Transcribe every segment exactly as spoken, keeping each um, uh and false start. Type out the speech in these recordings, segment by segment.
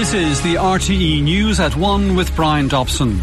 This is the R T E News at one with Brian Dobson.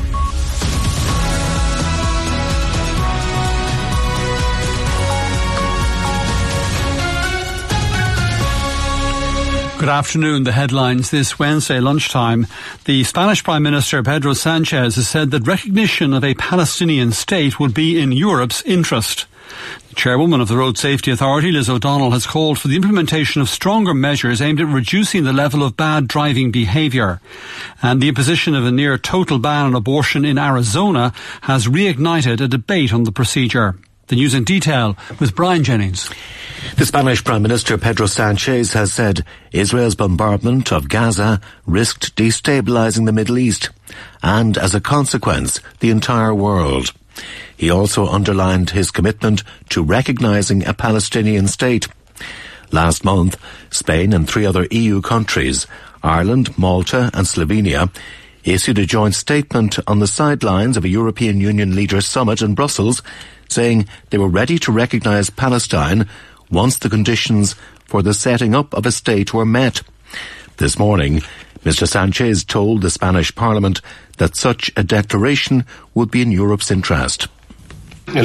Good afternoon. The headlines this Wednesday lunchtime. The Spanish Prime Minister Pedro Sanchez has said that recognition of a Palestinian state would be in Europe's interest. The chairwoman of the Road Safety Authority, Liz O'Donnell, has called for the implementation of stronger measures aimed at reducing the level of bad driving behaviour. And the imposition of a near total ban on abortion in Arizona has reignited a debate on the procedure. The news in detail with Brian Jennings. The Spanish Prime Minister Pedro Sanchez has said Israel's bombardment of Gaza risked destabilising the Middle East and, as a consequence, the entire world. He also underlined his commitment to recognising a Palestinian state. Last month, Spain and three other E U countries, Ireland, Malta and Slovenia, issued a joint statement on the sidelines of a European Union leaders' summit in Brussels, saying they were ready to recognise Palestine once the conditions for the setting up of a state were met. This morning, Mister Sanchez told the Spanish Parliament that such a declaration would be in Europe's interest. In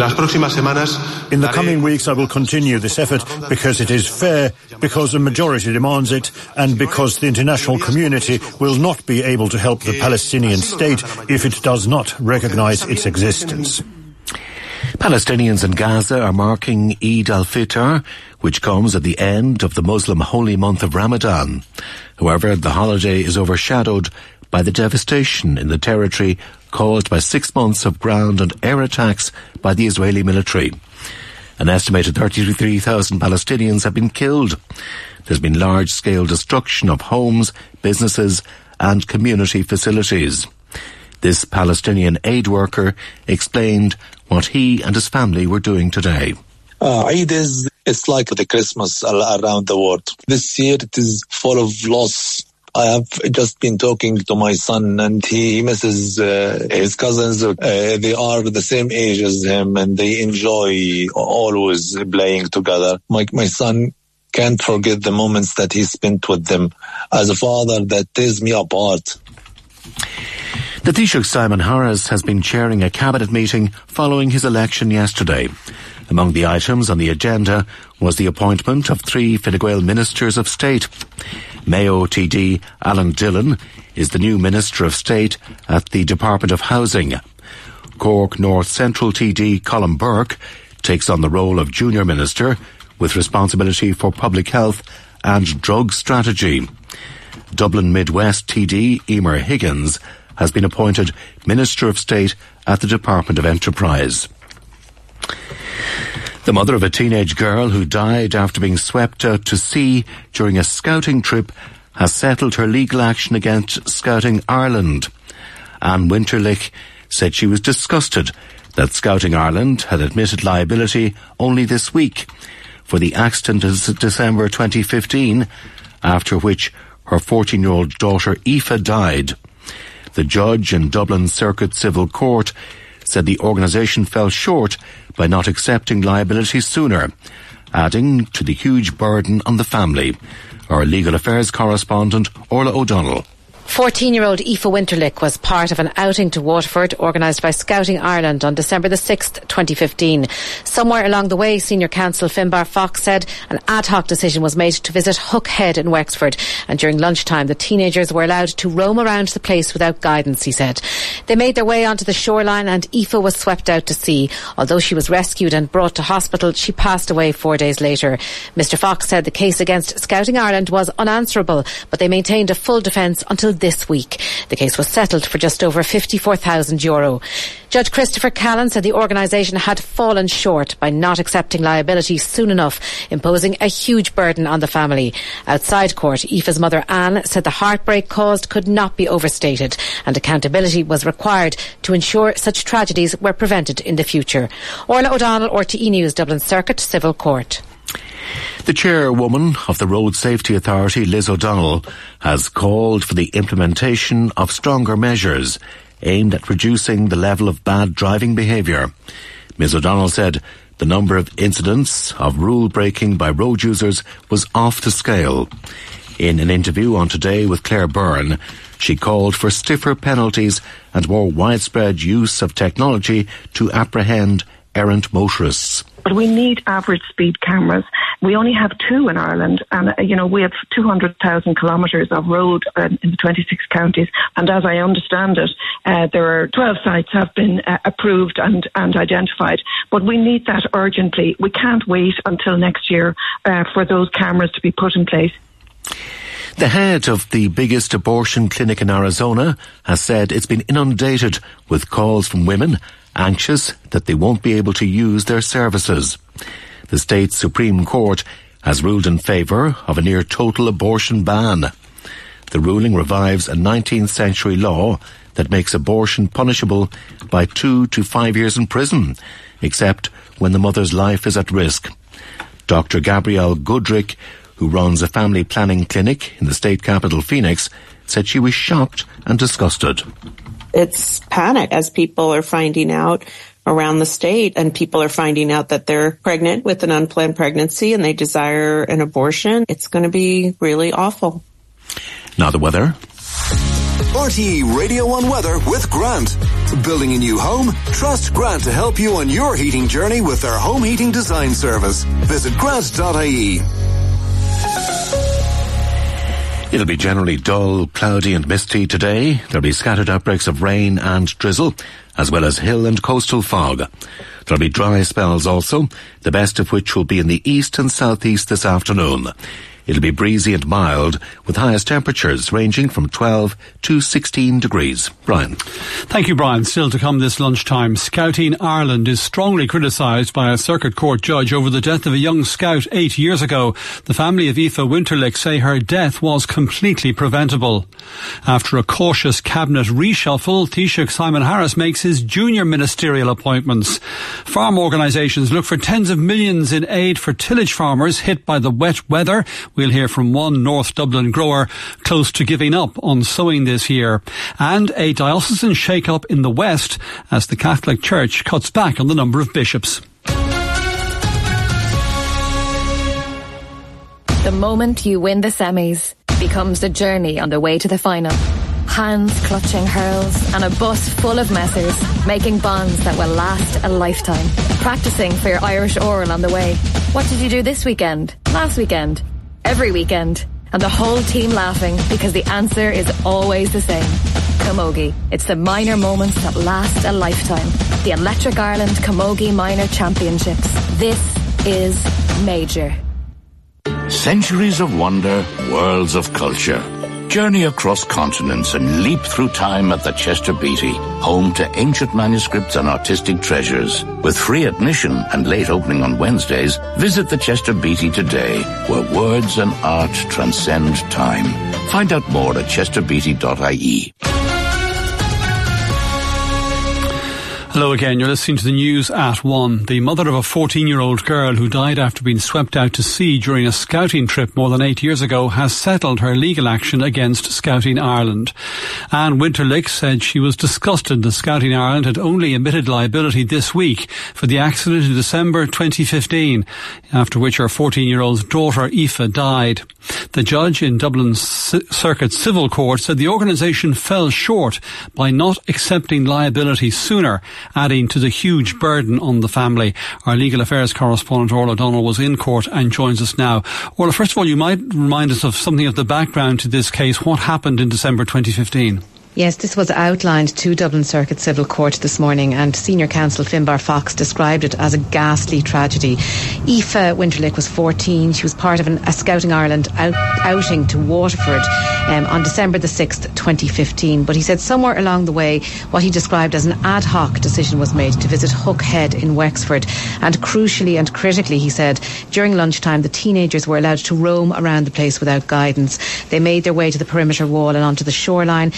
the coming weeks I will continue this effort because it is fair, because the majority demands it, and because the international community will not be able to help the Palestinian state if it does not recognise its existence. Palestinians in Gaza are marking Eid al-Fitr, which comes at the end of the Muslim holy month of Ramadan. However, the holiday is overshadowed by the devastation in the territory caused by six months of ground and air attacks by the Israeli military. An estimated thirty-three thousand Palestinians have been killed. There's been large-scale destruction of homes, businesses and community facilities. This Palestinian aid worker explained what he and his family were doing today. Uh, Eid is, it's like the Christmas around the world. This year it is full of loss. I have just been talking to my son and he misses uh, his cousins. Uh, they are the same age as him and they enjoy always playing together. My, my son can't forget the moments that he spent with them. As a father, that tears me apart. The Taoiseach Simon Harris has been chairing a cabinet meeting following his election yesterday. Among the items on the agenda was the appointment of three Fine Gael ministers of state. Mayo T D Alan Dillon is the new Minister of State at the Department of Housing. Cork North Central T D Colin Burke takes on the role of Junior Minister with responsibility for public health and drug strategy. Dublin Midwest T D Emer Higgins has been appointed Minister of State at the Department of Enterprise. The mother of a teenage girl who died after being swept out to sea during a scouting trip has settled her legal action against Scouting Ireland. Anne Winterlich said she was disgusted that Scouting Ireland had admitted liability only this week for the accident in December twenty fifteen, after which her fourteen-year-old daughter Aoife died. The judge in Dublin Circuit Civil Court said the organisation fell short by not accepting liability sooner, adding to the huge burden on the family. Our legal affairs correspondent, Orla O'Donnell. fourteen-year-old Aoife Winterlich was part of an outing to Waterford organised by Scouting Ireland on December the sixth, twenty fifteen. Somewhere along the way, Senior Counsel Finbar Fox said an ad hoc decision was made to visit Hook Head in Wexford, and during lunchtime the teenagers were allowed to roam around the place without guidance, he said. They made their way onto the shoreline and Aoife was swept out to sea. Although she was rescued and brought to hospital, she passed away four days later. Mister Fox said the case against Scouting Ireland was unanswerable, but they maintained a full defence until this week. The case was settled for just over fifty-four thousand euro. Judge Christopher Callan said the organisation had fallen short by not accepting liability soon enough, imposing a huge burden on the family. Outside court, Aoife's mother Anne said the heartbreak caused could not be overstated and accountability was required to ensure such tragedies were prevented in the future. Orla O'Donnell, R T E News, Dublin Circuit Civil Court. The chairwoman of the Road Safety Authority, Liz O'Donnell, has called for the implementation of stronger measures aimed at reducing the level of bad driving behaviour. Miz O'Donnell said the number of incidents of rule breaking by road users was off the scale. In an interview on Today with Claire Byrne, she called for stiffer penalties and more widespread use of technology to apprehend errant motorists. But we need average speed cameras. We only have two in Ireland, and, uh, you know, we have two hundred thousand kilometres of road uh, in the twenty-six counties. And as I understand it, uh, there are twelve sites have been uh, approved and, and identified. But we need that urgently. We can't wait until next year uh, for those cameras to be put in place. The head of the biggest abortion clinic in Arizona has said it's been inundated with calls from women anxious that they won't be able to use their services. The state's Supreme Court has ruled in favour of a near-total abortion ban. The ruling revives a nineteenth century law that makes abortion punishable by two to five years in prison, except when the mother's life is at risk. Doctor Gabrielle Goodrick, who runs a family planning clinic in the state capital Phoenix, said she was shocked and disgusted. It's panic as people are finding out around the state, and people are finding out that they're pregnant with an unplanned pregnancy and they desire an abortion. It's going to be really awful. Now the weather. R T E Radio one Weather with Grant. Building a new home? Trust Grant to help you on your heating journey with their home heating design service. Visit grant dot I E. It'll be generally dull, cloudy and misty today. There'll be scattered outbreaks of rain and drizzle, as well as hill and coastal fog. There'll be dry spells also, the best of which will be in the east and southeast this afternoon. It'll be breezy and mild, with highest temperatures ranging from twelve to sixteen degrees. Brian. Thank you, Brian. Still to come this lunchtime. Scouting Ireland is strongly criticised by a circuit court judge over the death of a young scout eight years ago. The family of Aoife Winterlich say her death was completely preventable. After a cautious cabinet reshuffle, Taoiseach Simon Harris makes his junior ministerial appointments. Farm organisations look for tens of millions in aid for tillage farmers hit by the wet weather. We'll hear from one North Dublin grower close to giving up on sowing this year. And a diocesan shake-up in the West as the Catholic Church cuts back on the number of bishops. The moment you win the semis becomes the journey on the way to the final. Hands clutching hurls and a bus full of messers, making bonds that will last a lifetime. Practicing for your Irish oral on the way. What did you do this weekend? Last weekend? Every weekend. And the whole team laughing because the answer is always the same. Camogie. It's the minor moments that last a lifetime. The Electric Ireland Camogie Minor Championships. This is major. Centuries of wonder, worlds of culture. Journey across continents and leap through time at the Chester Beatty, home to ancient manuscripts and artistic treasures. With free admission and late opening on Wednesdays, visit the Chester Beatty today, where words and art transcend time. Find out more at chester beatty dot I E. Hello again, you're listening to the news at one. The mother of a fourteen-year-old girl who died after being swept out to sea during a scouting trip more than eight years ago has settled her legal action against Scouting Ireland. Anne Winterlich said she was disgusted that Scouting Ireland had only admitted liability this week for the accident in December twenty fifteen, after which her fourteen-year-old daughter Aoife died. The judge in Dublin's Circuit Civil Court said the organisation fell short by not accepting liability sooner, adding to the huge burden on the family. Our legal affairs correspondent Orla O'Donnell was in court and joins us now. Orla, first of all, you might remind us of something of the background to this case. What happened in December twenty fifteen? Yes, this was outlined to Dublin Circuit Civil Court this morning, and Senior Counsel Finbar Fox described it as a ghastly tragedy. Aoife Winterlich was fourteen. She was part of an, a Scouting Ireland out, outing to Waterford um, on December the sixth, twenty fifteen. But he said somewhere along the way, what he described as an ad hoc decision was made to visit Hook Head in Wexford. And crucially and critically, he said, during lunchtime, the teenagers were allowed to roam around the place without guidance. They made their way to the perimeter wall and onto the shoreline. He said there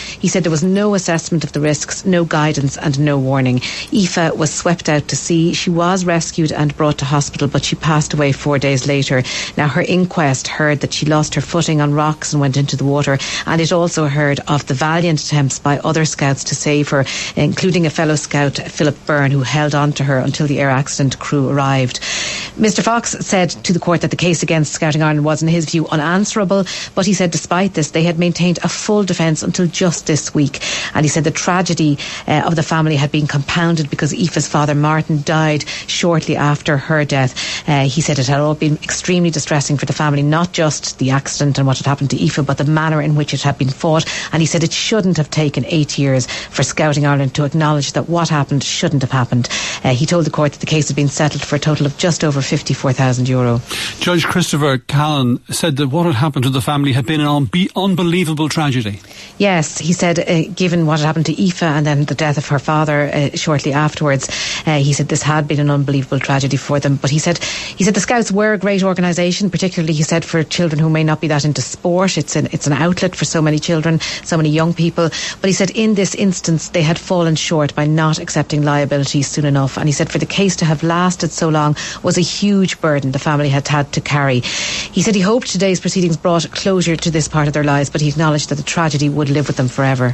there was no assessment of the risks, no guidance and no warning. Aoife was swept out to sea. She was rescued and brought to hospital, but she passed away four days later. Now, her inquest heard that she lost her footing on rocks and went into the water, and it also heard of the valiant attempts by other scouts to save her, including a fellow scout, Philip Byrne, who held on to her until the air accident crew arrived. Mister Fox said to the court that the case against Scouting Ireland was, in his view, unanswerable, but he said despite this, they had maintained a full defence until just this week. And he said the tragedy uh, of the family had been compounded because Aoife's father, Martin, died shortly after her death. Uh, he said it had all been extremely distressing for the family, not just the accident and what had happened to Aoife, but the manner in which it had been fought. And he said it shouldn't have taken eight years for Scouting Ireland to acknowledge that what happened shouldn't have happened. Uh, he told the court that the case had been settled for a total of just over fifty-four thousand euro. Judge Christopher Callan said that what had happened to the family had been an unbe- unbelievable tragedy. Yes, he said, uh, given what had happened to Aoife and then the death of her father uh, shortly afterwards, uh, he said this had been an unbelievable tragedy for them. But he said he said the Scouts were a great organisation, particularly, he said, for children who may not be that into sport. It's an, it's an outlet for so many children, so many young people. But he said in this instance they had fallen short by not accepting liability soon enough. And he said for the case to have lasted so long was a huge burden the family had had to carry. He said he hoped today's proceedings brought closure to this part of their lives, but he acknowledged that the tragedy would live with them forever.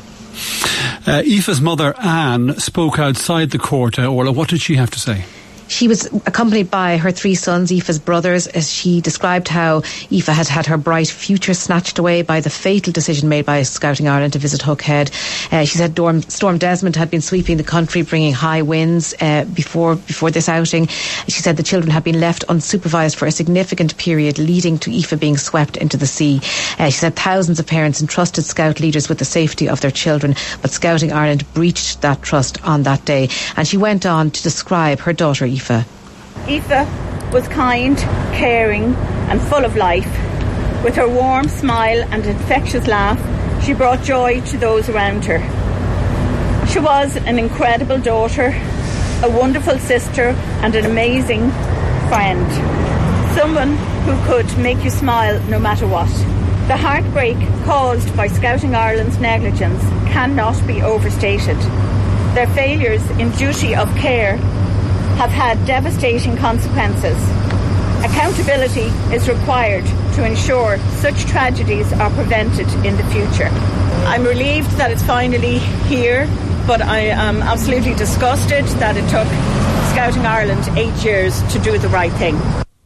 Uh, Aoife's mother, Anne, spoke outside the court. Uh, Orla, what did she have to say? She was accompanied by her three sons, Aoife's brothers, as she described how Aoife had had her bright future snatched away by the fatal decision made by Scouting Ireland to visit Hook Head. Uh, she said Storm, Storm Desmond had been sweeping the country, bringing high winds uh, before before this outing. She said the children had been left unsupervised for a significant period, leading to Aoife being swept into the sea. Uh, she said thousands of parents entrusted Scout leaders with the safety of their children, but Scouting Ireland breached that trust on that day. And she went on to describe her daughter Aoife. Aoife was kind, caring and full of life. With her warm smile and infectious laugh, she brought joy to those around her. She was an incredible daughter, a wonderful sister and an amazing friend. Someone who could make you smile no matter what. The heartbreak caused by Scouting Ireland's negligence cannot be overstated. Their failures in duty of care have had devastating consequences. Accountability is required to ensure such tragedies are prevented in the future. I'm relieved that it's finally here, but I am absolutely disgusted that it took Scouting Ireland eight years to do the right thing.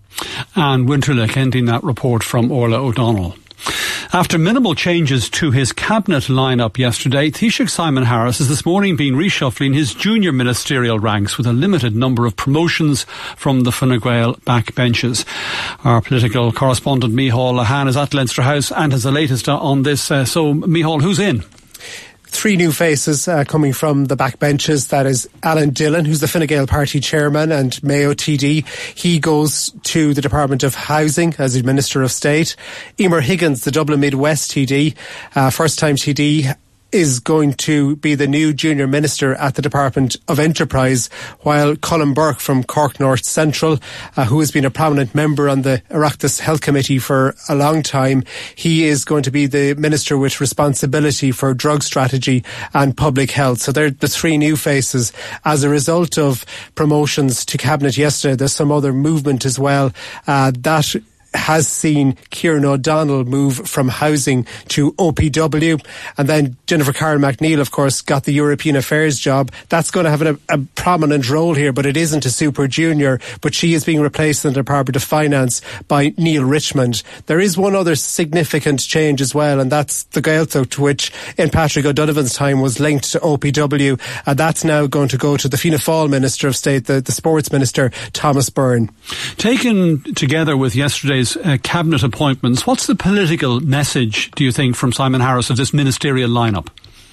Anne Winterlich ending that report from Orla O'Donnell. After minimal changes to his cabinet lineup yesterday, Taoiseach Simon Harris has this morning been reshuffling his junior ministerial ranks with a limited number of promotions from the Fine Gael backbenches. Our political correspondent Micheál Lehane is at Leinster House and has the latest on this. Uh, so, Micheál, who's in? Three new faces uh, coming from the backbenches. That is Alan Dillon, who's the Fine Gael Party chairman and Mayo T D. He goes to the Department of Housing as the Minister of State. Emer Higgins, the Dublin Midwest T D, uh, first-time T D, is going to be the new junior minister at the Department of Enterprise, while Colin Burke from Cork North Central, uh, who has been a prominent member on the Oireachtas Health Committee for a long time, he is going to be the minister with responsibility for drug strategy and public health. So they're the three new faces. As a result of promotions to cabinet yesterday, there's some other movement as well. Uh, that has seen Kieran O'Donnell move from housing to O P W, and then Jennifer Carroll McNeil, of course, got the European Affairs job. That's going to have a, a prominent role here, but it isn't a super junior, but she is being replaced in the Department of Finance by Neil Richmond. There is one other significant change as well, and that's the Gaeltacht, which in Patrick O'Donovan's time was linked to O P W, and that's now going to go to the Fianna Fáil Minister of State, the, the Sports Minister, Thomas Byrne. Taken together with yesterday's Uh, cabinet appointments, what's the political message, do you think, from Simon Harris of this ministerial lineup?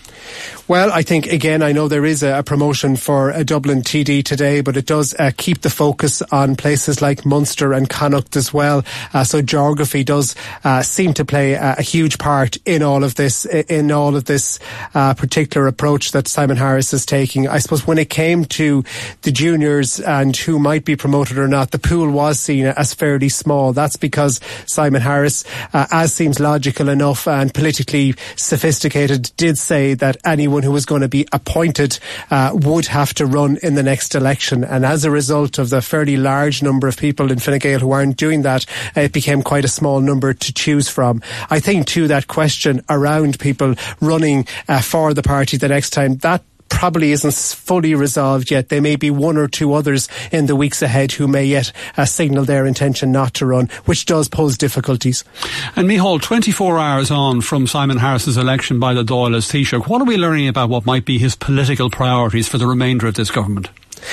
Well, I think, again, I know there is a, a promotion for a Dublin T D today, but it does uh, keep the focus on places like Munster and Connacht as well. Uh, so geography does uh, seem to play a, a huge part in all of this, in all of this uh, particular approach that Simon Harris is taking. I suppose when it came to the juniors and who might be promoted or not, the pool was seen as fairly small. That's because Simon Harris, uh, as seems logical enough and politically sophisticated, did say that anyone who was going to be appointed uh, would have to run in the next election, and as a result of the fairly large number of people in Fine Gael who aren't doing that, uh, it became quite a small number to choose from. I think too that question around people running uh, for the party the next time, that probably isn't fully resolved yet. There may be one or two others in the weeks ahead who may yet uh, signal their intention not to run, which does pose difficulties. And Micheál, twenty-four hours on from Simon Harris's election by the Dáil as Taoiseach, what are we learning about what might be his political priorities for the remainder of this government?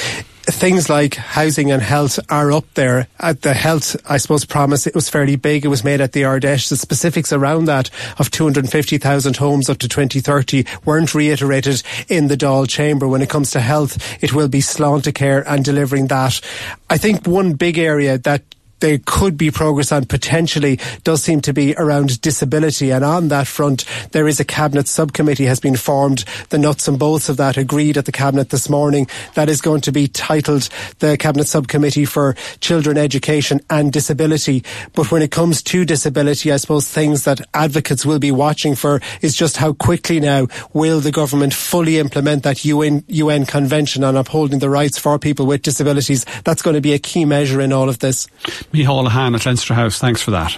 Things like housing and health are up there. At the health, I suppose, promise, it was fairly big. It was made at the Ardèche. The specifics around that of two hundred fifty thousand homes up to twenty thirty weren't reiterated in the Dáil chamber. When it comes to health, it will be Sláintecare and delivering that. I think one big area that there could be progress on potentially does seem to be around disability, and on that front there is a cabinet subcommittee has been formed. The nuts and bolts of that agreed at the cabinet this morning. That is going to be titled the Cabinet Subcommittee for Children, Education and Disability. But when it comes to disability, I suppose things that advocates will be watching for is just how quickly now will the government fully implement that U N, U N Convention on upholding the rights for people with disabilities. That's going to be a key measure in all of this. Micheál Lehane at Leinster House, thanks for that.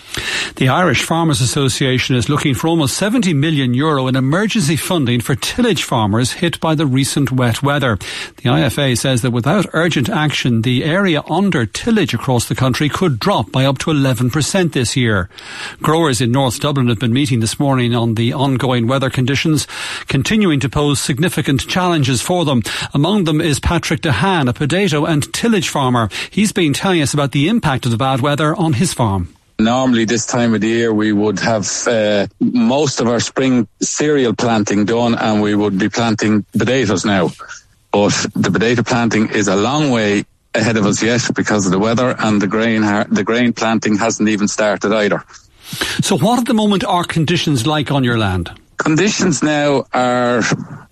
The Irish Farmers Association is looking for almost seventy million euro in emergency funding for tillage farmers hit by the recent wet weather. The I F A says that without urgent action, the area under tillage across the country could drop by up to eleven percent this year. Growers in North Dublin have been meeting this morning on the ongoing weather conditions, continuing to pose significant challenges for them. Among them is Patrick Dehan, a potato and tillage farmer. He's been telling us about the impact of the bad weather on his farm. Normally this time of the year we would have uh, most of our spring cereal planting done and we would be planting potatoes now. But the potato planting is a long way ahead of us yet because of the weather, and the grain the grain planting hasn't even started either. So what at the moment are conditions like on your land? Conditions now are,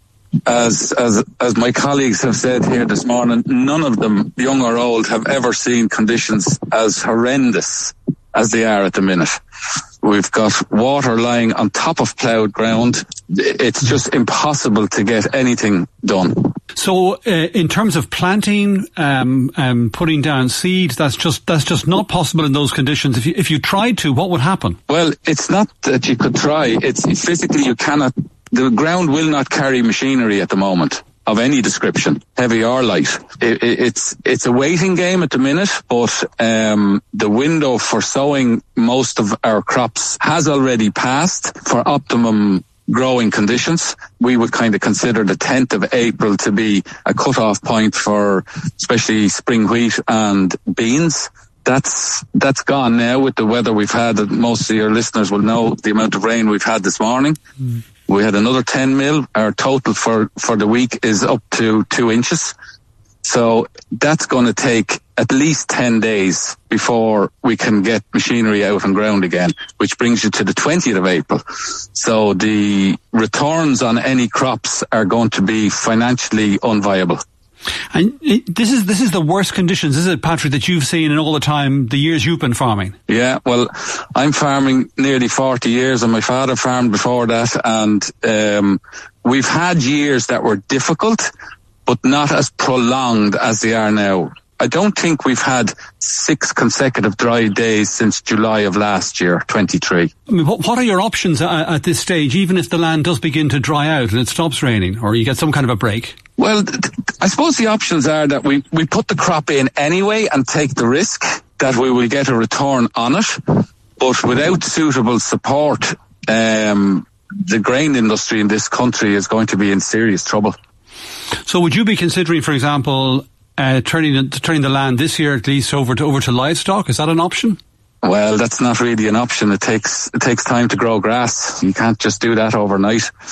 as as as my colleagues have said here this morning, none of them, young or old, have ever seen conditions as horrendous as they are at the minute. We've got water lying on top of ploughed ground. It's just impossible to get anything done. So, uh, in terms of planting, um, um, putting down seed, that's just that's just not possible in those conditions. If you if you tried to, what would happen? Well, it's not that you could try. It's physically you cannot. The ground will not carry machinery at the moment of any description, heavy or light. It, it, it's it's a waiting game at the minute, but um, the window for sowing most of our crops has already passed for optimum growing conditions. We would kind of consider the tenth of April to be a cut-off point for especially spring wheat and beans. That's that's gone now with the weather we've had. Most of your listeners will know the amount of rain we've had this morning. Mm. We had another ten mil. Our total for, for the week is up to two inches. So that's going to take at least ten days before we can get machinery out on ground again, which brings you to the twentieth of April. So the returns on any crops are going to be financially unviable. And it, this is this is the worst conditions, is it, Patrick, that you've seen in all the time, the years you've been farming? Yeah, well, I'm farming nearly forty years, and my father farmed before that, and um, we've had years that were difficult, but not as prolonged as they are now. I don't think we've had six consecutive dry days since July of last year, twenty-three. I mean, what, what are your options at, at this stage, even if the land does begin to dry out and it stops raining, or you get some kind of a break? Well, I suppose the options are that we, we put the crop in anyway and take the risk that we will get a return on it. But without suitable support, um, the grain industry in this country is going to be in serious trouble. So would you be considering, for example, uh, turning, turning the land this year at least over to, over to livestock? Is that an option? Well, that's not really an option. It takes, it takes time to grow grass. You can't just do that overnight.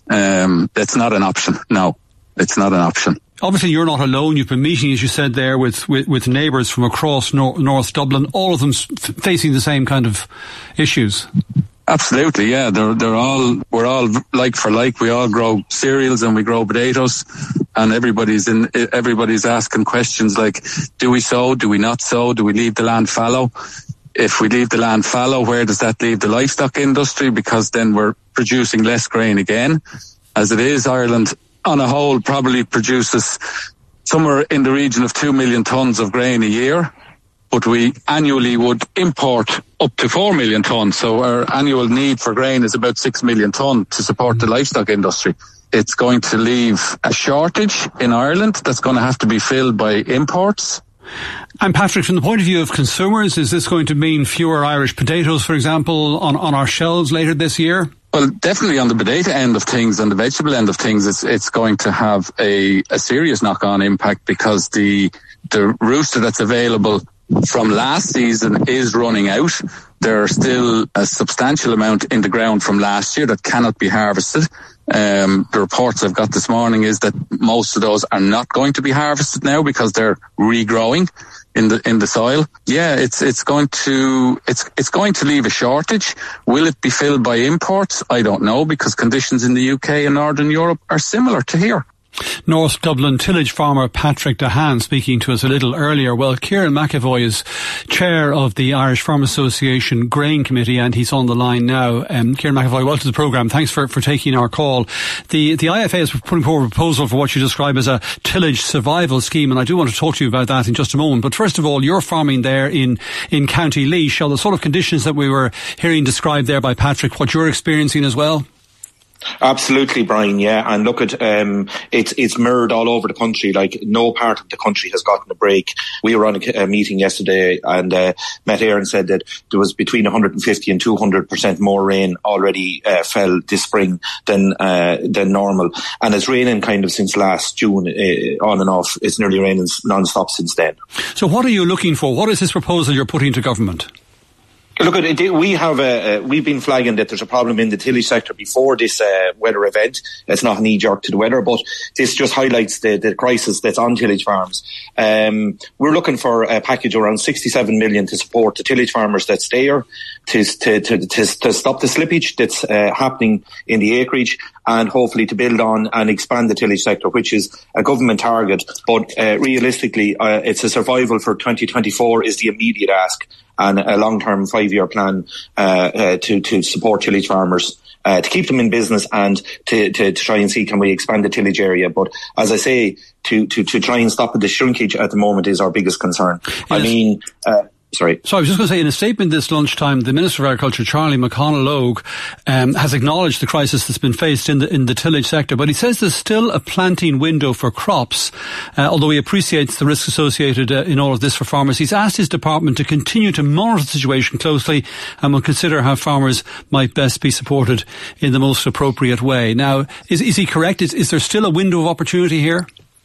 Um, that's not an option. No, it's not an option. Obviously, you're not alone. You've been meeting, as you said there, with, with, with neighbours from across nor- North Dublin, all of them f- facing the same kind of issues. Absolutely, yeah. They're they're all we're all like for like. We all grow cereals and we grow potatoes, and everybody's in everybody's asking questions like, do we sow? Do we not sow? Do we leave the land fallow? If we leave the land fallow, where does that leave the livestock industry? Because then we're producing less grain again. As it is, Ireland on a whole probably produces somewhere in the region of two million tonnes of grain a year, but we annually would import up to four million tonnes. So our annual need for grain is about six million tonnes to support the livestock industry. It's going to leave a shortage in Ireland that's going to have to be filled by imports. And Patrick, from the point of view of consumers, is this going to mean fewer Irish potatoes, for example, on, on our shelves later this year? Well, definitely on the potato end of things and the vegetable end of things, it's it's going to have a, a serious knock-on impact, because the the rooster that's available from last season is running out. There's still a substantial amount in the ground from last year that cannot be harvested. Um, the reports I've got this morning is that most of those are not going to be harvested now because they're regrowing in the in the soil. Yeah, it's it's going to it's it's going to leave a shortage. Will it be filled by imports? I don't know, because conditions in the U K and Northern Europe are similar to here. North Dublin tillage farmer Patrick Dehaan speaking to us a little earlier. Well, Kieran McAvoy is chair of the Irish Farm Association Grain Committee, and he's on the line now. Um, Kieran McAvoy, welcome to the programme. Thanks for, for taking our call. The the I F A is putting forward a proposal for what you describe as a tillage survival scheme, and I do want to talk to you about that in just a moment. But first of all, you're farming there in, in County Laois. Are the sort of conditions that we were hearing described there by Patrick what you're experiencing as well? Absolutely, Brian. Yeah, and look at um, it's it's mirrored all over the country. Like, no part of the country has gotten a break. We were on a, a meeting yesterday, and uh, Met Éireann said that there was between one hundred fifty and two hundred percent more rain already uh, fell this spring than uh, than normal, and it's raining kind of since last June, uh, on and off. It's nearly raining non-stop since then. So, what are you looking for? What is this proposal you're putting to government? Look, we have a, uh, we've been flagging that there's a problem in the tillage sector before this uh, weather event. It's not a knee-jerk to the weather, but this just highlights the, the crisis that's on tillage farms. Um, we're looking for a package around sixty-seven million to support the tillage farmers that stay here, to to to, to, to stop the slippage that's uh, happening in the acreage, and hopefully to build on and expand the tillage sector, which is a government target. But uh, realistically, uh, it's a survival for twenty twenty-four is the immediate ask, and a long-term five-year plan uh, uh, to, to support tillage farmers, uh, to keep them in business, and to, to, to try and see can we expand the tillage area. But as I say, to, to, to try and stop the shrinkage at the moment is our biggest concern. Yes. I mean... Uh, Sorry. So I was just going to say, in a statement this lunchtime, the Minister of Agriculture, Charlie McConnell-Logue, um, has acknowledged the crisis that's been faced in the in the tillage sector, but he says there's still a planting window for crops. Uh, although he appreciates the risks associated uh, in all of this for farmers, he's asked his department to continue to monitor the situation closely and will consider how farmers might best be supported in the most appropriate way. Now, is is he correct? Is, is there still a window of opportunity here?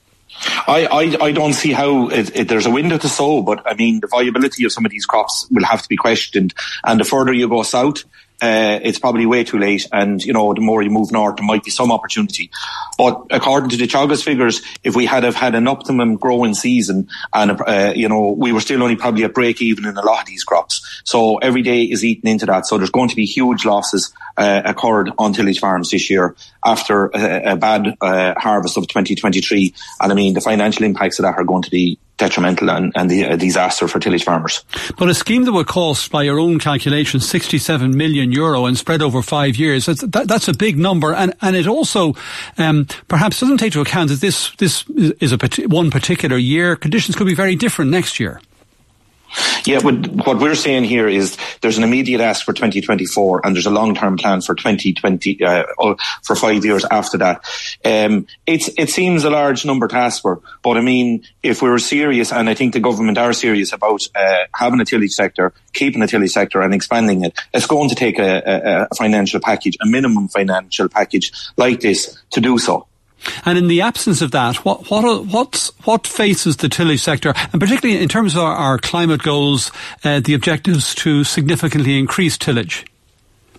I, I, I don't see how it, it, there's a window to sow, but I mean, the viability of some of these crops will have to be questioned. And the further you go south, uh, it's probably way too late. And, you know, the more you move north, there might be some opportunity. But according to the Teagasc figures, if we had have had an optimum growing season and, uh, you know, we were still only probably at break even in a lot of these crops. So every day is eaten into that. So there's going to be huge losses uh, occurred on tillage farms this year after a, a bad uh, harvest of twenty twenty-three. And I mean, the financial impacts of that are going to be detrimental and, and the, a disaster for tillage farmers. But a scheme that would cost, by your own calculations, sixty-seven million euro and spread over five years, that's, that, that's a big number. And, and it also um, perhaps doesn't take into account that this, this is a one particular year. Conditions could be very different next year. Yeah, but what we're saying here is there's an immediate ask for twenty twenty-four, and there's a long-term plan for twenty twenty, uh, for five years after that. Um, it's, it seems a large number to ask for, but I mean, if we were serious, and I think the government are serious about uh, having a tillage sector, keeping a tillage sector and expanding it, it's going to take a, a, a financial package, a minimum financial package like this to do so. And in the absence of that, what what what's, what faces the tillage sector, and particularly in terms of our, our climate goals, uh, the objectives to significantly increase tillage?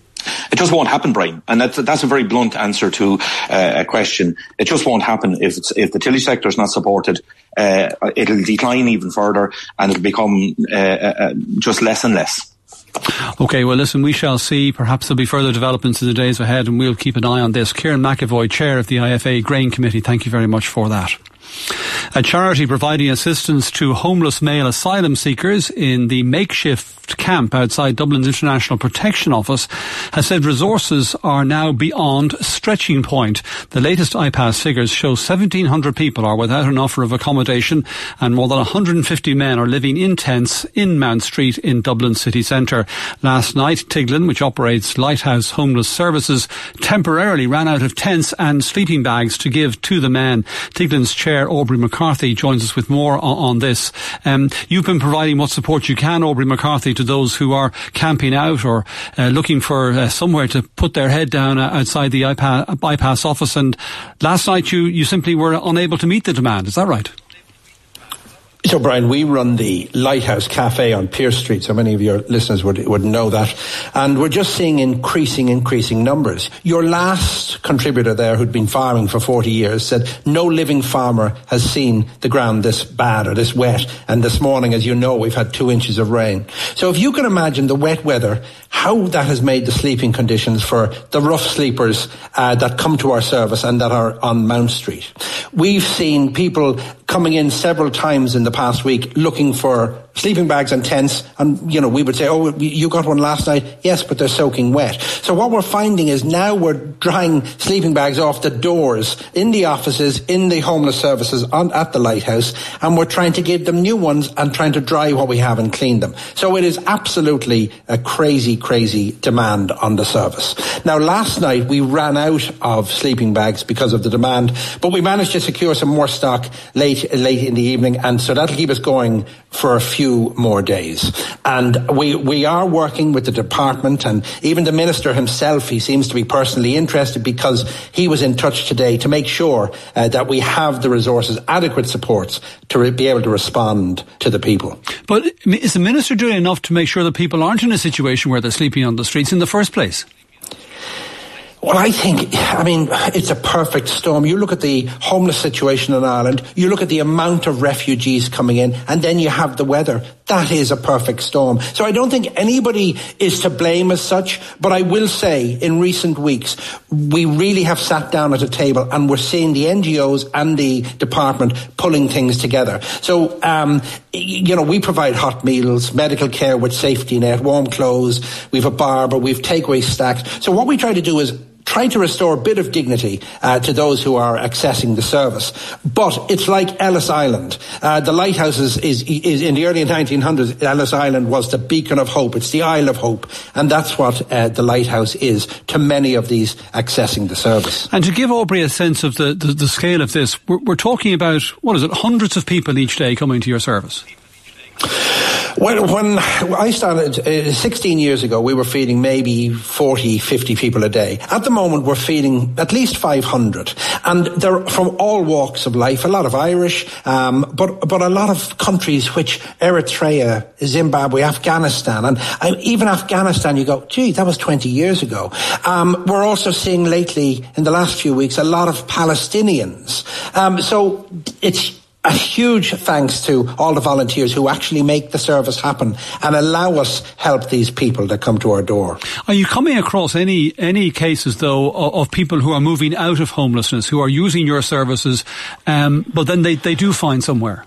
It just won't happen, Brian. And that's, that's a very blunt answer to uh, a question. It just won't happen if it's, if the tillage sector is not supported. Uh, it'll decline even further, and it'll become uh, uh, just less and less. OK, well listen, we shall see. Perhaps there'll be further developments in the days ahead, and we'll keep an eye on this. Kieran McAvoy, Chair of the I F A Grain Committee, thank you very much for that. A charity providing assistance to homeless male asylum seekers in the makeshift camp outside Dublin's International Protection Office has said resources are now beyond stretching point. The latest I P A S figures show seventeen hundred people are without an offer of accommodation, and more than one hundred fifty men are living in tents in Mount Street in Dublin city centre. Last night, Tiglin, which operates Lighthouse Homeless Services, temporarily ran out of tents and sleeping bags to give to the men. Tiglin's chair, Aubrey McCarthy, joins us with more on, on this. Um, you've been providing what support you can, Aubrey McCarthy, to those who are camping out or uh, looking for uh, somewhere to put their head down uh, outside the I P A S office. And last night you, you simply were unable to meet the demand. Is that right? So, Brian, we run the Lighthouse Cafe on Pierce Street, so many of your listeners would would know that. And we're just seeing increasing, increasing numbers. Your last contributor there, who'd been farming for forty years, said no living farmer has seen the ground this bad or this wet. And this morning, as you know, we've had two inches of rain. So if you can imagine the wet weather, how that has made the sleeping conditions for the rough sleepers uh, that come to our service and that are on Mount Street. We've seen people coming in several times in the past week looking for sleeping bags and tents, and you know we would say, oh, you got one last night. Yes, but they're soaking wet. So what we're finding is now we're drying sleeping bags off the doors in the offices, in the homeless services on, at the Lighthouse, and we're trying to give them new ones and trying to dry what we have and clean them. So it is absolutely a crazy, crazy demand on the service. Now, last night we ran out of sleeping bags because of the demand, but we managed to secure some more stock late late in the evening, and so that'll keep us going for a few more days. And we we are working with the department, and even the minister himself, he seems to be personally interested because he was in touch today to make sure uh, that we have the resources, adequate supports to re- be able to respond to the people. But is the minister doing enough to make sure that people aren't in a situation where they're sleeping on the streets in the first place? Well, I think, I mean, it's a perfect storm. You look at the homeless situation in Ireland, you look at the amount of refugees coming in, and then you have the weather. That is a perfect storm. So I don't think anybody is to blame as such, but I will say in recent weeks, we really have sat down at a table and we're seeing the N G Os and the department pulling things together. So, um, you know, we provide hot meals, medical care with safety net, warm clothes, we've a barber, we've takeaway stacked. So what we try to do is try to restore a bit of dignity uh, to those who are accessing the service. But it's like Ellis Island. Uh, the Lighthouse is, is, is in the early nineteen hundreds, Ellis Island was the beacon of hope. It's the Isle of Hope. And that's what uh, the Lighthouse is to many of these accessing the service. And to give Aubrey a sense of the, the, the scale of this, we're, we're talking about, what is it, hundreds of people each day coming to your service? Well, when I started uh, sixteen years ago, we were feeding maybe forty, fifty people a day. At the moment, we're feeding at least five hundred. And they're from all walks of life, a lot of Irish, um, but but a lot of countries which Eritrea, Zimbabwe, Afghanistan. And uh, even Afghanistan, you go, gee, that was twenty years ago. Um, we're also seeing lately, in the last few weeks, a lot of Palestinians. Um, so it's a huge thanks to all the volunteers who actually make the service happen and allow us help these people that come to our door. Are you coming across any any cases, though, of, of people who are moving out of homelessness, who are using your services, um, but then they, they do find somewhere?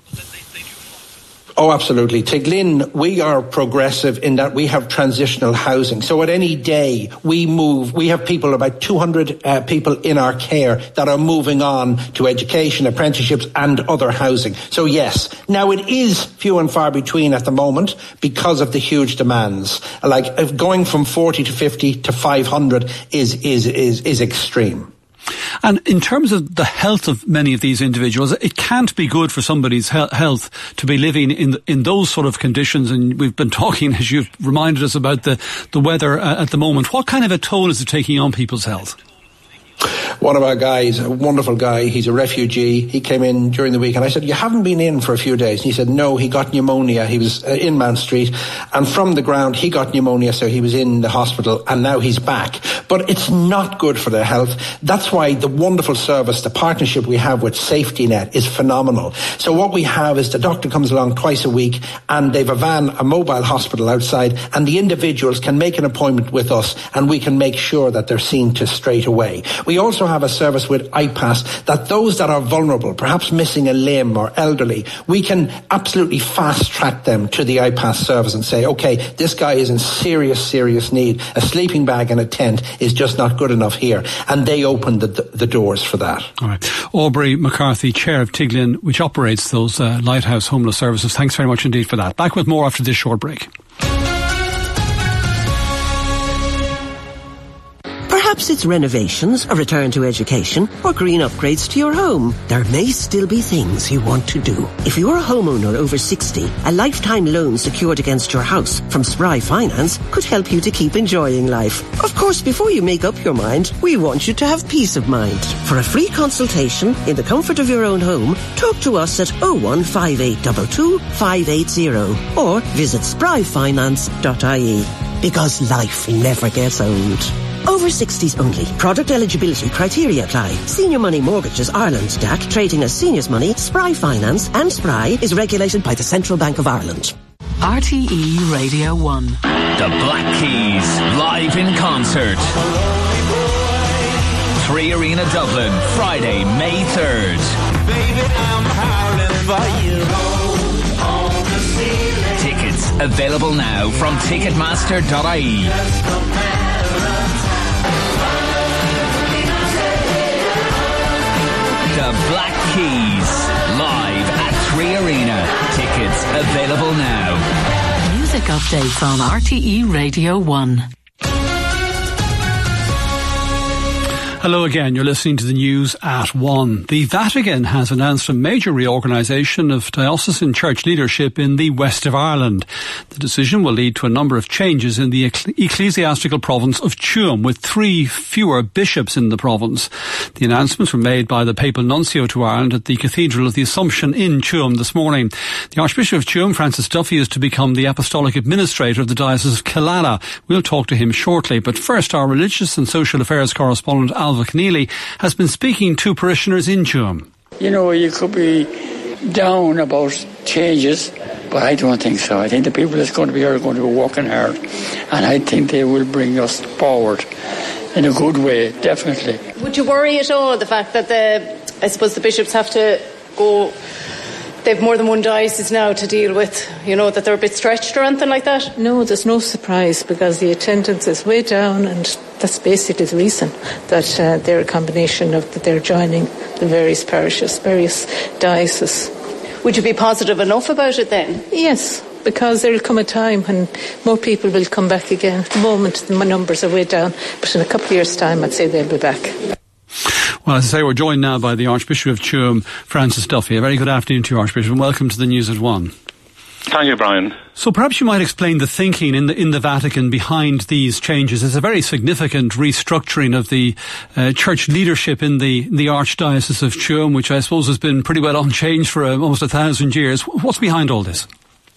Oh, absolutely. Tiglin, we are progressive in that we have transitional housing. So at any day we move, we have people, about two hundred uh, people in our care that are moving on to education, apprenticeships and other housing. So yes, now it is few and far between at the moment because of the huge demands. Like going from forty to fifty to five hundred is, is, is, is extreme. And in terms of the health of many of these individuals, it can't be good for somebody's he- health to be living in in those sort of conditions. And we've been talking, as you've reminded us, about the, the weather uh, at the moment. What kind of a toll is it taking on people's health? one of our guys, a wonderful guy, he's a refugee, he came in during the week, and I said, you haven't been in for a few days? And he said, no, he got pneumonia. He was uh, in Mount Street, and from the ground he got pneumonia, so he was in the hospital, and now he's back. But it's not good for their health. That's why the wonderful service, the partnership we have with Safety Net is phenomenal. So what we have is the doctor comes along twice a week, and they've a van, a mobile hospital outside, and the individuals can make an appointment with us, and we can make sure that they're seen to straight away. We also have a service with iPass that those that are vulnerable, perhaps missing a limb or elderly, we can absolutely fast track them to the iPass service and say, okay, this guy is in serious, serious need. A sleeping bag and a tent is just not good enough here. And they open the, the doors for that. All right. Aubrey McCarthy, Chair of Tiglin, which operates those uh, Lighthouse Homeless Services. Thanks very much indeed for that. Back with more after this short break. Perhaps it's renovations, a return to education, or green upgrades to your home. There may still be things you want to do. If you're a homeowner over sixty, a lifetime loan secured against your house from Spry Finance could help you to keep enjoying life. Of course, before you make up your mind, we want you to have peace of mind. For a free consultation in the comfort of your own home, talk to us at oh one five eight two two five eight zero or visit spry finance dot I E. Because life never gets old. Over sixties only. Product eligibility criteria apply. Senior Money Mortgages Ireland D A C, trading as Seniors Money, Spry Finance and Spry is regulated by the Central Bank of Ireland. R T E Radio one. The Black Keys, live in concert. Three Arena Dublin, Friday, May third. Baby, I'm howling for you. Tickets available now from ticketmaster dot I E. The Black Keys, live at Three Arena. Tickets available now. Music updates on R T E Radio one. Hello again, you're listening to the news at one. The Vatican has announced a major reorganisation of diocesan church leadership in the west of Ireland. The decision will lead to a number of changes in the ecclesiastical province of Tuam, with three fewer bishops in the province. The announcements were made by the Papal Nuncio to Ireland at the Cathedral of the Assumption in Tuam this morning. The Archbishop of Tuam, Francis Duffy, is to become the Apostolic Administrator of the Diocese of Killala. We'll talk to him shortly, but first our religious and social affairs correspondent Alva Keneally has been speaking to parishioners in Tuam. You know, you could be down about changes, but I don't think so. I think the people that's going to be here are going to be working hard, and I think they will bring us forward in a good way, definitely. Would you worry at all the fact that the, I suppose the bishops have to go, they've more than one diocese now to deal with, you know, that they're a bit stretched or anything like that? No, there's no surprise, because the attendance is way down, and that's basically the reason that uh, they're a combination of that they're joining the various parishes, various dioceses. Would you be positive enough about it then? Yes, because there will come a time when more people will come back again. At the moment, the numbers are way down, but in a couple of years' time, I'd say they'll be back. Well, as I say, we're joined now by the Archbishop of Tuam, Francis Duffy. A very good afternoon to you, Archbishop, and welcome to the News at One. Thank you, Brian. So perhaps you might explain the thinking in the in the Vatican behind these changes. It's a very significant restructuring of the uh, church leadership in the the Archdiocese of Tuam, which I suppose has been pretty well unchanged for uh, almost a thousand years. What's behind all this?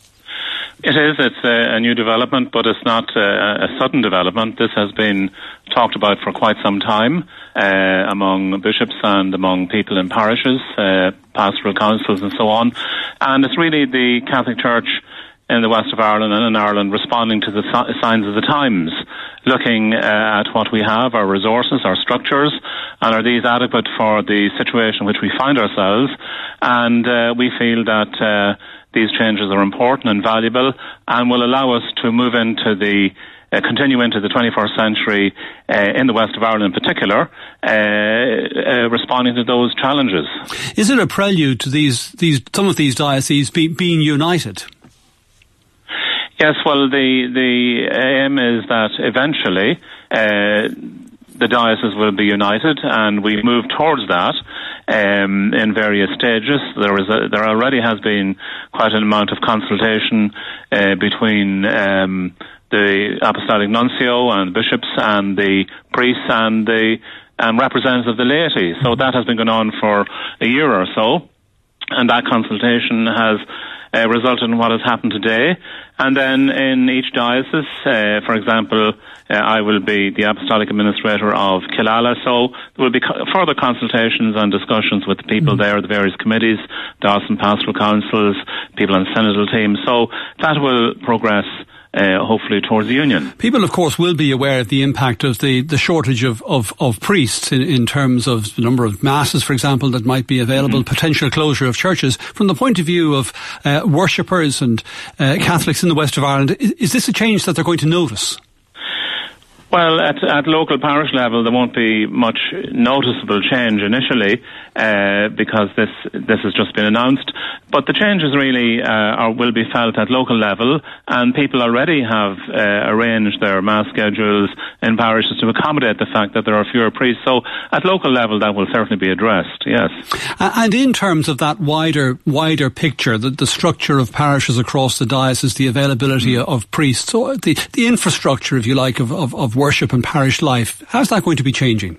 It is. It's a, a new development, but it's not a, a sudden development. This has been talked about for quite some time uh, among bishops and among people in parishes, uh, pastoral councils and so on. And it's really the Catholic Church in the west of Ireland and in Ireland responding to the si- signs of the times, looking uh, at what we have, our resources, our structures, and are these adequate for the situation in which we find ourselves. And uh, we feel that uh, these changes are important and valuable and will allow us to move into the Uh, continue into the twenty-first century uh, in the west of Ireland in particular, uh, uh, responding to those challenges. Is it a prelude to these, these some of these dioceses be, being united? Yes, well, the, the aim is that eventually uh, the diocese will be united, and we move towards that um, in various stages. There is a, there already has been quite an amount of consultation uh, between um, the Apostolic Nuncio and bishops and the priests and the um, representative of the laity. So that has been going on for a year or so, and that consultation has uh, resulted in what has happened today. And then in each diocese, uh, for example, uh, I will be the Apostolic Administrator of Killala, so there will be co- further consultations and discussions with the people there, the various committees, Dawson Pastoral Councils, people on Senatal teams. So that will progress Uh, hopefully towards the union. People, of course, will be aware of the impact of the, the shortage of, of, of priests in, in terms of the number of masses, for example, that might be available, mm-hmm. potential closure of churches. From the point of view of uh, worshippers and uh, Catholics in the west of Ireland, is, is this a change that they're going to notice? Well, at, at local parish level, there won't be much noticeable change initially uh, because this this has just been announced. But the changes really uh, are, will be felt at local level, and people already have uh, arranged their mass schedules in parishes to accommodate the fact that there are fewer priests. So at local level, that will certainly be addressed, yes. And in terms of that wider wider picture, the, the structure of parishes across the diocese, the availability mm. of priests, so the, the infrastructure, if you like, of, of, of worship and parish life, how's that going to be changing?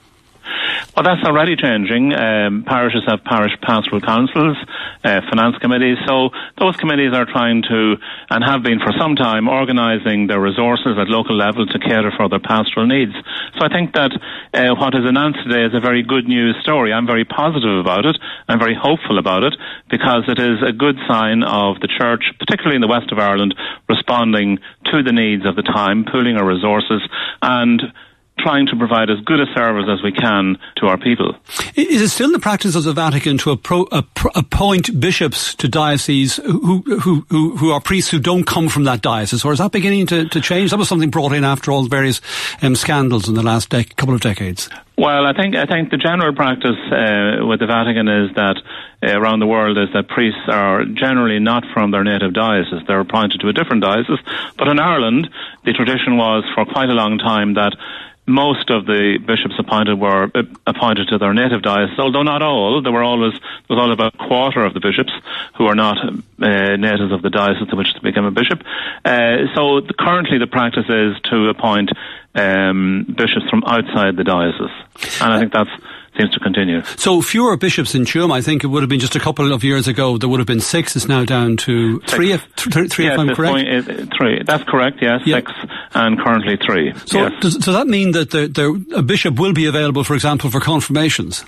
Well, that's already changing. Um, parishes have parish pastoral councils, uh, finance committees, so those committees are trying to, and have been for some time, organising their resources at local level to cater for their pastoral needs. So I think that uh, what is announced today is a very good news story. I'm very positive about it. I'm very hopeful about it, because it is a good sign of the Church, particularly in the west of Ireland, responding to the needs of the time, pooling our resources, and trying to provide as good a service as we can to our people. Is it still the practice of the Vatican to appro- app- appoint bishops to dioceses who, who, who, who are priests who don't come from that diocese, or is that beginning to, to change? That was something brought in after all the various um, scandals in the last dec- couple of decades. Well, I think I think the general practice uh, with the Vatican is that uh, around the world is that priests are generally not from their native diocese. They're appointed to a different diocese. But in Ireland, the tradition was for quite a long time that most of the bishops appointed were uh, appointed to their native diocese, although not all. There were always there was all about a quarter of the bishops who are not uh, natives of the diocese to which to become a bishop. Uh, so the, currently the practice is to appoint um, bishops from outside the diocese, and I think that's seems to continue. So fewer bishops in Tuam. I think it would have been just a couple of years ago. There would have been six. It's now down to six. three. If, th- three, yes, if I'm correct. Point is, three. That's correct. Yes, yep. Six, and currently three. So yes. does, does that mean that the, the, a bishop will be available, for example, for confirmations?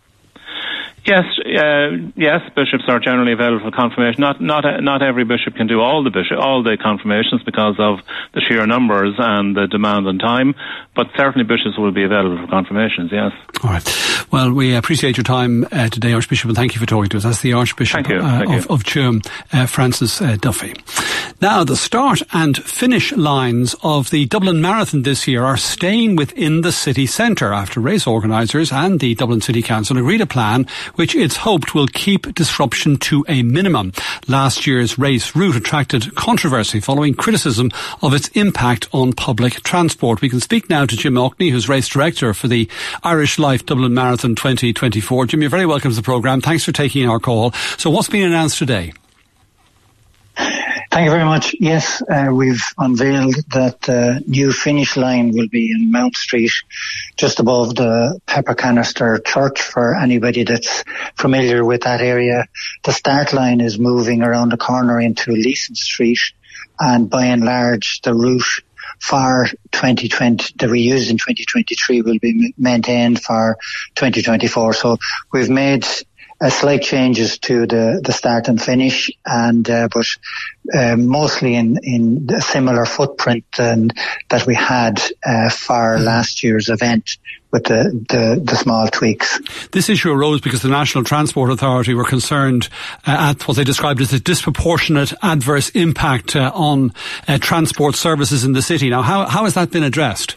Yes, uh, yes. Bishops are generally available for confirmation. Not, not, not every bishop can do all the bishop, all the confirmations because of the sheer numbers and the demand on time. But certainly, bishops will be available for confirmations. Yes. All right. Well, we appreciate your time uh, today, Archbishop, and thank you for talking to us. That's the Archbishop Thank you. Uh, Thank of, you. of Tuam, uh, Francis uh, Duffy. Now, the start and finish lines of the Dublin Marathon this year are staying within the city centre after race organisers and the Dublin City Council agreed a plan which it's hoped will keep disruption to a minimum. Last year's race route attracted controversy following criticism of its impact on public transport. We can speak now to Jim Orkney, who's race director for the Irish Life Dublin Marathon twenty twenty-four. Jim, you're very welcome to the programme. Thanks for taking our call. So what's been announced today? Thank you very much. Yes, uh, we've unveiled that the uh, new finish line will be in Mount Street, just above the Pepper Canister Church, for anybody that's familiar with that area. The start line is moving around the corner into Leeson Street, and by and large the route for twenty twenty, that we used in twenty twenty-three, will be maintained for twenty twenty-four. So we've made Uh, slight changes to the, the start and finish, and uh, but uh, mostly in, in a similar footprint than that we had uh, for mm. last year's event, with the, the, the small tweaks. This issue arose because the National Transport Authority were concerned uh, at what they described as a disproportionate adverse impact uh, on uh, transport services in the city. Now, how how has that been addressed?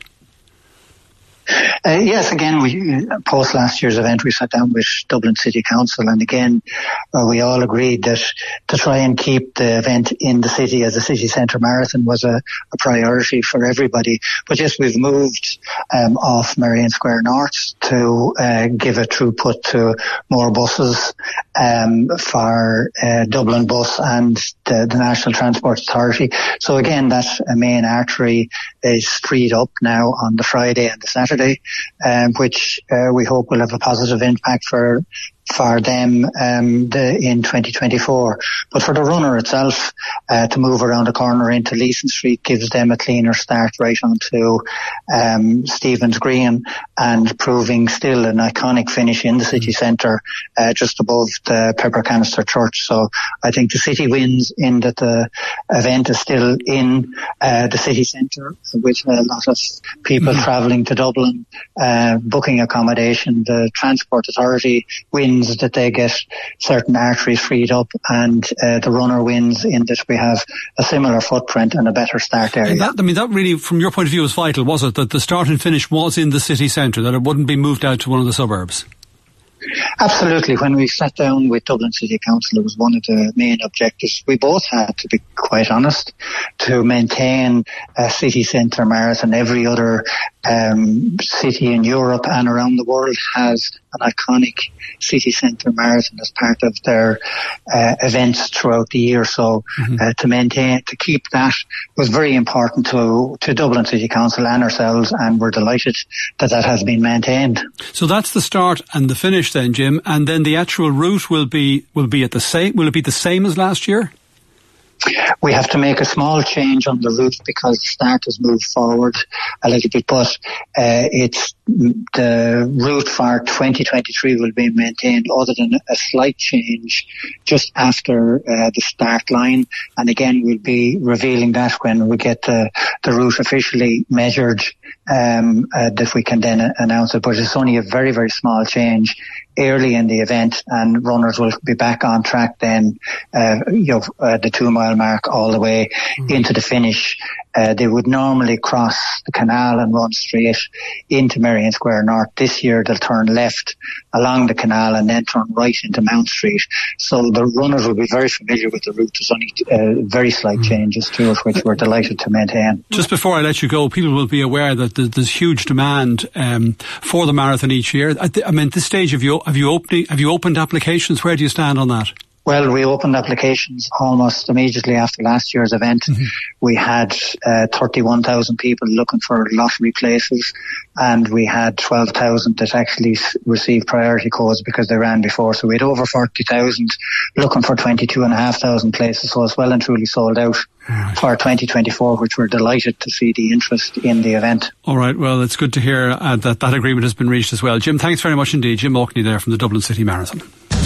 Uh, yes, again, we post last year's event, we sat down with Dublin City Council, and again, uh, we all agreed that to try and keep the event in the city as a city centre marathon was a, a priority for everybody. But yes, we've moved um, off Marion Square North to uh, give a throughput to more buses um, for uh, Dublin Bus and the, the National Transport Authority. So again, that uh, main artery is freed up now on the Friday and the Saturday. um, which uh, we hope will have a positive impact for for them um, the, in twenty twenty-four. But for the runner itself, uh, to move around the corner into Leeson Street gives them a cleaner start right onto um, Stephen's Green, and proving still an iconic finish in the city centre, uh, just above the Pepper Canister Church. So I think the city wins in that the event is still in uh, the city centre, with a lot of people mm-hmm. travelling to Dublin, uh, booking accommodation. The Transport Authority wins that they get certain arteries freed up, and uh, the runner wins in that we have a similar footprint and a better start area. And that, I mean, that really, from your point of view, was vital, was it? That the start and finish was in the city centre, that it wouldn't be moved out to one of the suburbs? Absolutely. When we sat down with Dublin City Council, it was one of the main objectives. We both had, to be quite honest, to maintain a city centre marathon. Every other um, city in Europe and around the world has an iconic city centre marathon as part of their uh, events throughout the year. So mm-hmm. uh, to maintain, to keep that was very important to, to Dublin City Council and ourselves, and we're delighted that that has been maintained. So that's the start and the finish then, Jim, and then the actual route will be will be at the same. Will it be the same as last year? We have to make a small change on the route because the start has moved forward a little bit, but uh, it's the route for twenty twenty-three will be maintained, other than a slight change just after uh, the start line. And again, we'll be revealing that when we get the, the route officially measured, um, uh, that we can then announce it. But it's only a very, very small change early in the event, and runners will be back on track then, uh, you know, uh, the two mile mark all the way mm-hmm. into the finish. Uh, they would normally cross the canal and run straight into Merrion Square North. This year they'll turn left along the canal and then turn right into Mount Street. So the runners will be very familiar with the route. There's only uh, very slight mm-hmm. changes to it, which we're delighted to maintain. Just before I let you go, people will be aware that there's huge demand um, for the marathon each year. I mean, at this stage, have you have you opened have you opened applications? Where do you stand on that? Well, we opened applications almost immediately after last year's event. Mm-hmm. We had uh, thirty-one thousand people looking for lottery places, and we had twelve thousand that actually s- received priority codes because they ran before. So we had over forty thousand looking for twenty-two thousand five hundred places. So it's well and truly sold out right. for twenty twenty-four, which we're delighted to see the interest in the event. All right. Well, it's good to hear uh, that that agreement has been reached as well. Jim, thanks very much indeed. Jim Orkney there from the Dublin City Marathon.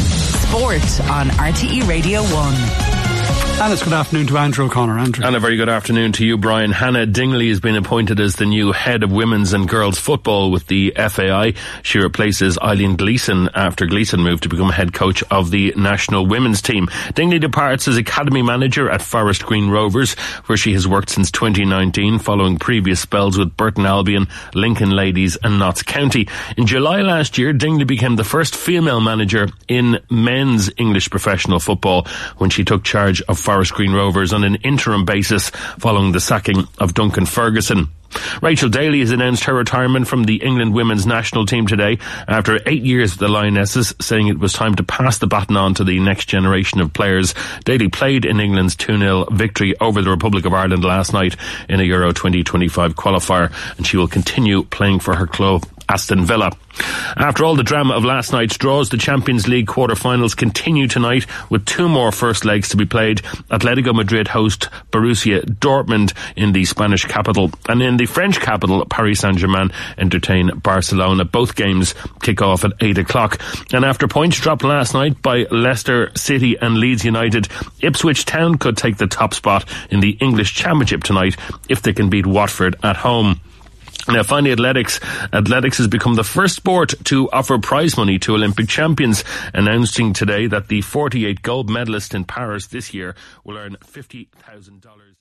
Sport on R T E Radio one. And it's good afternoon to Andrew O'Connor. Andrew. And a very good afternoon to you, Brian. Hannah Dingley has been appointed as the new head of women's and girls football with the F A I. She replaces Eileen Gleeson after Gleeson moved to become head coach of the national women's team. Dingley departs as academy manager at Forest Green Rovers, where she has worked since twenty nineteen, following previous spells with Burton Albion, Lincoln Ladies and Notts County. In July last year, Dingley became the first female manager in men's English professional football when she took charge of Forest Green Rovers on an interim basis following the sacking of Duncan Ferguson. Rachel Daly has announced her retirement from the England women's national team today after eight years with the Lionesses, saying it was time to pass the baton on to the next generation of players. Daly played in England's two nil victory over the Republic of Ireland last night in a Euro twenty twenty-five qualifier, and she will continue playing for her club Aston Villa. After all the drama of last night's draws, the Champions League quarter-finals continue tonight with two more first legs to be played. Atletico Madrid host Borussia Dortmund in the Spanish capital, and in the French capital, Paris Saint-Germain entertain Barcelona. Both games kick off at eight o'clock. And after points dropped last night by Leicester City and Leeds United, Ipswich Town could take the top spot in the English Championship tonight if they can beat Watford at home. Now, finally, athletics. Athletics has become the first sport to offer prize money to Olympic champions, announcing today that the forty-eight gold medalists in Paris this year will earn fifty thousand dollars.